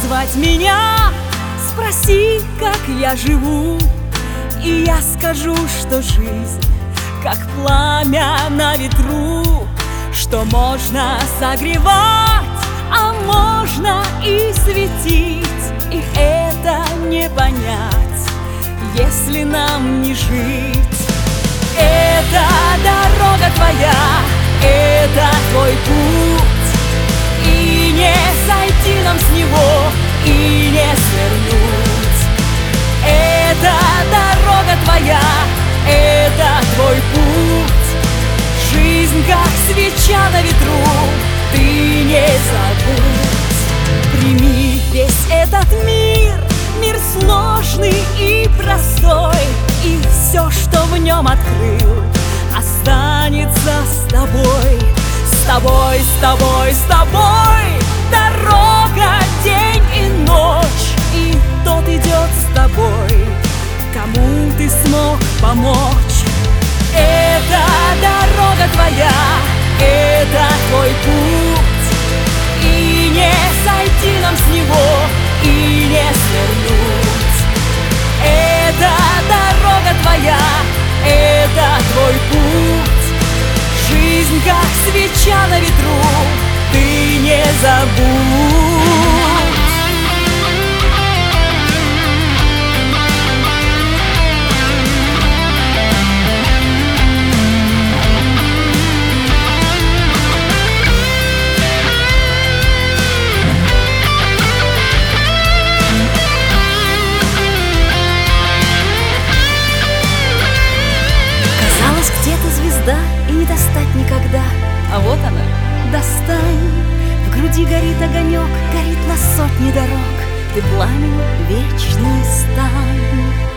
звать меня, спроси, как я живу, и я скажу, что жизнь как пламя на ветру, что можно согревать, а можно и светить, и это не понять, если нам не жить. Это дорога твоя, это твой путь, и не сойти нам с него, и не свернуть. Это дорога твоя, это твой путь, жизнь как свеча на ветру, ты не забудь. Прими весь этот мир, мир сложный и простой, и все, что в нем открыл, останется с тобой. С тобой, с тобой, с тобой дорога, день и ночь, и тот идет с тобой, кому ты смог помочь. Это дорога твоя, это твой путь, и не сойти нам с него, и не свернуть. Это дорога твоя, это твой путь, жизнь как свеча на ветру, ты не забудь. Где-то звезда, и не достать никогда, а вот она, достань. В груди горит огонек, горит на сотни дорог, ты пламень вечный стань.